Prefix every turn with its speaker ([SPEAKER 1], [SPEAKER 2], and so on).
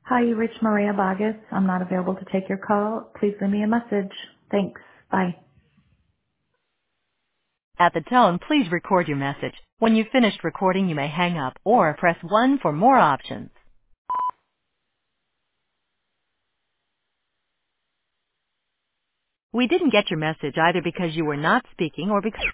[SPEAKER 1] Hi, you reached Maria Vargas. I'm not available to take your call. Please leave me a message. Thanks. Bye.
[SPEAKER 2] At the tone, please record your message. When you've finished recording, you may hang up or press 1 for more options. We didn't get your message either because you were not speaking or because